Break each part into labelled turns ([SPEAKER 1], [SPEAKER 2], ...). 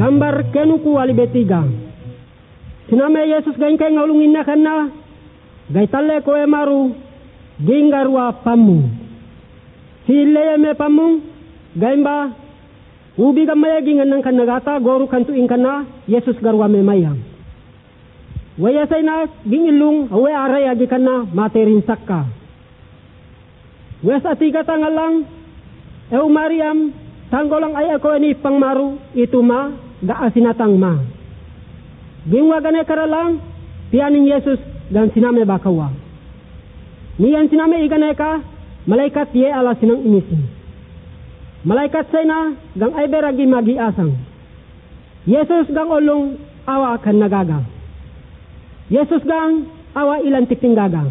[SPEAKER 1] gambar kenuku ali betiga. Siname Yesus gain kay ngulungin na kana, gay tale ko maru, gingarwa pamu. Sile me pamu, gay ba, ubi gamaya gingan ng kanagata, goru kantu ingkana, Yesus garwa me mayang. Waya say na, gingilung, awe aray agi kana, materin sakka. Wes atiga tangalang, Mariam, tanggolang ay ako ni pangmaru, itu ma, gaasinatang ma. Gingwagane karalang, pianing Yesus, dan siname bakawa. Niyan siname iganeka, malaikat ye ala sinang inisin. Malaikat say na, gang ay beragi magi asang. Yesus gang olong, awa akan nagaga. Yesus gang, awa ilan tiping gaga.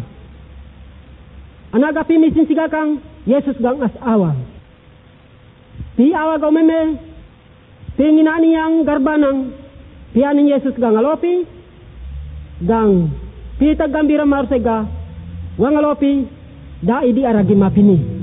[SPEAKER 1] Anaga pimisin sigakang, Yesus gang as awa. Pi awa gaw meme, pinginani yang garbanang, pianing Yesus gang alopi, gang pitag gambira marsega, wang alopi, da idi aragi mapini.